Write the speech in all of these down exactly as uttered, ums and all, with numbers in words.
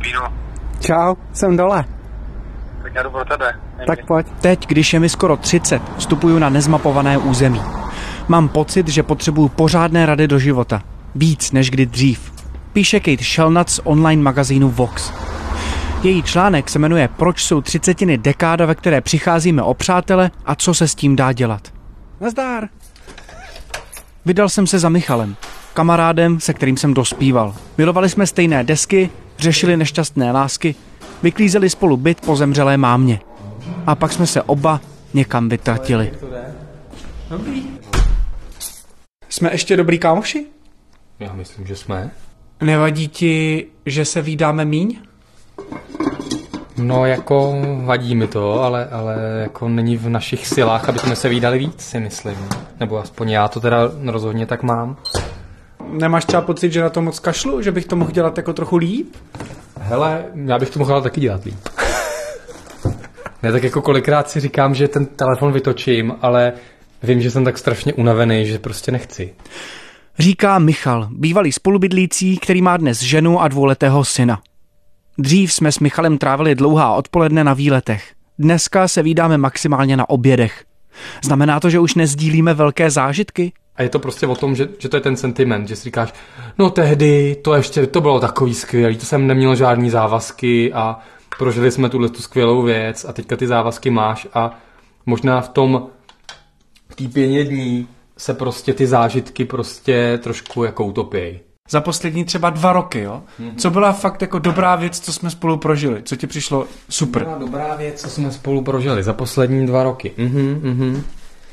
Pínu. Čau, jsem dole. Tak já jdu pro tebe. Tak pojď. Teď, když je mi skoro třicet, vstupuju na nezmapované území. Mám pocit, že potřebuju pořádné rady do života. Víc než kdy dřív. Píše Kate Shellnutt z online magazínu Vox. Její článek se jmenuje Proč jsou třicetiny dekáda, ve které přicházíme o přátele a co se s tím dá dělat. Nazdár. Vydal jsem se za Michalem, kamarádem, se kterým jsem dospíval. Milovali jsme stejné desky, řešili nešťastné lásky, vyklízeli spolu byt po zemřelé mámě. A pak jsme se oba někam vytratili. Dobrý. Jsme ještě dobrý kámoši? Já myslím, že jsme. Nevadí ti, že se vídáme míň? No jako vadí mi to, ale, ale jako není v našich silách, aby jsme se vídali víc, si myslím. Nebo aspoň já to teda rozhodně tak mám. Nemáš třeba pocit, že na to moc kašlu? Že bych to mohl dělat jako trochu líp? Hele, já bych to mohl taky dělat líp. Já tak jako kolikrát si říkám, že ten telefon vytočím, ale vím, že jsem tak strašně unavený, že prostě nechci. Říká Michal, bývalý spolubydlící, který má dnes ženu a dvouletého syna. Dřív jsme s Michalem trávili dlouhá odpoledne na výletech. Dneska se vídáme maximálně na obědech. Znamená to, že už nezdílíme velké zážitky? A je to prostě o tom, že, že to je ten sentiment, že si říkáš, no tehdy to ještě, to bylo takový skvělý, to jsem neměl žádný závazky a prožili jsme tuhle tu skvělou věc a teďka ty závazky máš a možná v tom té pěně dní se prostě ty zážitky prostě trošku jako utopějí. Za poslední třeba dva roky, jo? Mm-hmm. Co byla fakt jako dobrá věc, co jsme spolu prožili? Co ti přišlo super? Byla dobrá věc, co jsme spolu prožili za poslední dva roky. Mhm, mhm.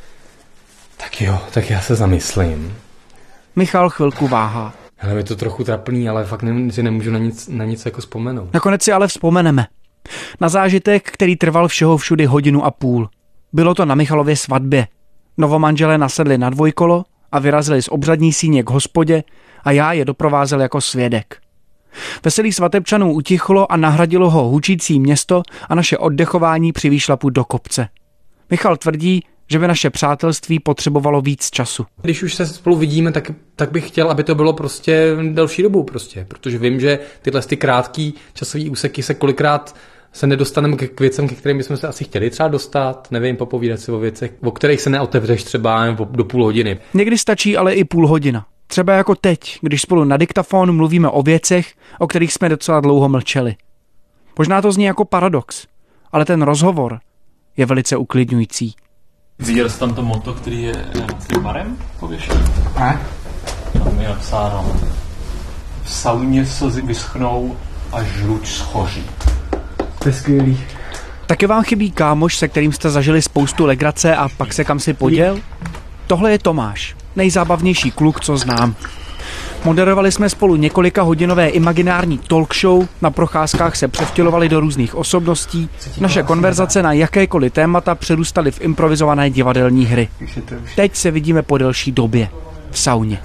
Tak jo, tak já se zamyslím. Michal chvilku váhá. Hele, je to trochu trapný, ale fakt ne, si nemůžu na nic, na nic jako vzpomenout. Nakonec si ale vzpomeneme. Na zážitek, který trval všeho všudy hodinu a půl. Bylo to na Michalově svatbě. Novomanželé nasedli na dvojkolo a vyrazili z obřadní síně k hospodě a já je doprovázel jako svědek. Veselí svatebčanů utichlo a nahradilo ho hučící město a naše oddechování při výšlapu do kopce. Michal tvrdí, že by naše přátelství potřebovalo víc času. Když už se spolu vidíme, tak, tak bych chtěl, aby to bylo prostě delší dobu prostě, protože vím, že tyhle ty krátký časový úseky se kolikrát se nedostaneme k věcem, ke kterým bychom se asi chtěli třeba dostat, nevím, popovídat si o věcech, o kterých se neotevřeš třeba do půl hodiny. Někdy stačí ale i půl hodina. Třeba jako teď, když spolu na diktafon mluvíme o věcech, o kterých jsme docela dlouho mlčeli. Možná to zní jako paradox, ale ten rozhovor je velice uklidňující. Viděl jsi tam to motto, který je nad tím barem pověšený? Ne? Tam je napsáno: v sauně slzy vyschnou a žluč schoří. To je skvělý. Taky vám chybí kámoš, se kterým jste zažili spoustu legrace a pak se kam si poděl? Tohle je Tomáš, nejzábavnější kluk, co znám. Moderovali jsme spolu několika hodinové imaginární talk show, na procházkách se převtělovali do různých osobností, naše konverzace na jakékoliv témata přerůstaly v improvizované divadelní hry. Teď se vidíme po delší době, v sauně.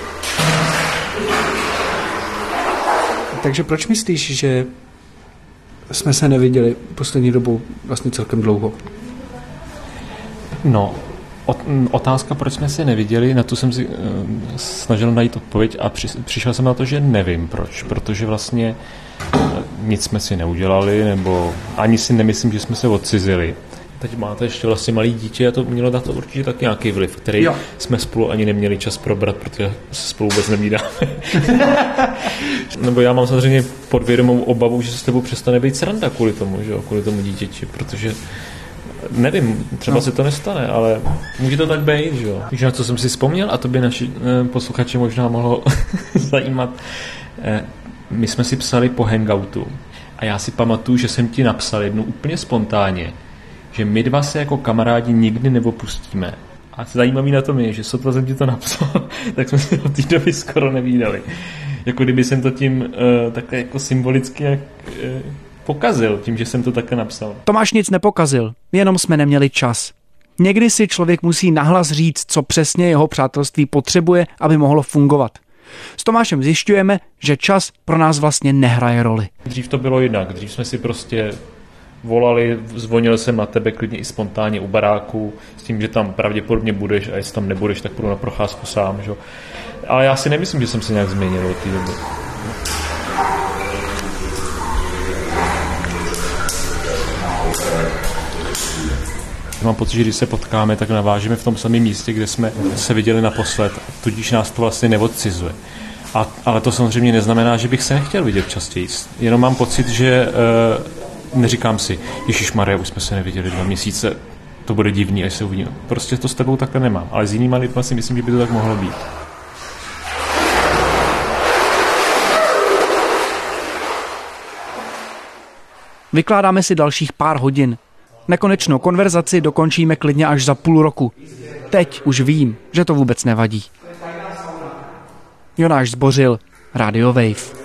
Takže proč myslíš, že jsme se neviděli poslední dobou vlastně celkem dlouho? No, otázka, proč jsme se neviděli, na tu jsem si uh, snažil najít odpověď a při, přišel jsem na to, že nevím proč, protože vlastně uh, nic jsme si neudělali, nebo ani si nemyslím, že jsme se odcizili. Teď máte ještě vlastně malý dítě a to mělo na to určitě tak nějaký vliv, který jo. jsme spolu ani neměli čas probrat, protože se spolu vůbec nevídáme. Nebo já mám samozřejmě podvědomou obavu, že se s tebou přestane být sranda kvůli tomu, že jo, kvůli tomu dítěti, protože nevím, třeba no. se to nestane, ale může to tak být, že jo. Víš, na co jsem si vzpomněl a to by naši eh, posluchači možná mohlo zajímat. Eh, my jsme si psali po hangoutu a já si pamatuju, že jsem ti napsal jednu úplně spontánně, že my dva se jako kamarádi nikdy neopustíme. A zajímavý na tom je, že sotva jsem ti to napsal, tak jsme se od té doby skoro nevídali. Jako kdyby jsem to tím uh, takhle jako symbolicky jak, uh, pokazil, tím, že jsem to takhle napsal. Tomáš nic nepokazil, jenom jsme neměli čas. Někdy si člověk musí nahlas říct, co přesně jeho přátelství potřebuje, aby mohlo fungovat. S Tomášem zjišťujeme, že čas pro nás vlastně nehraje roli. Dřív to bylo jinak, dřív jsme si prostě volali, zvonil jsem na tebe klidně i spontánně u baráku s tím, že tam pravděpodobně budeš a jestli tam nebudeš, tak půjdu na procházku sám. Že? Ale já si nemyslím, že jsem se nějak změnil od té doby. Já mám pocit, že když se potkáme, tak navážeme v tom samém místě, kde jsme se viděli naposled, tudíž nás to vlastně neodcizuje. A, ale to samozřejmě neznamená, že bych se nechtěl vidět častěji. Jenom mám pocit, že e, neříkám si, ježišmarja, už jsme se neviděli dva měsíce, to bude divný, až se uvidíme. Prostě to s tebou takhle nemám, ale s jinýma lidma si myslím, že by to tak mohlo být. Vykládáme si dalších pár hodin. Nekonečnou konverzaci dokončíme klidně až za půl roku. Teď už vím, že to vůbec nevadí. Jonáš Zbořil, Radio Wave.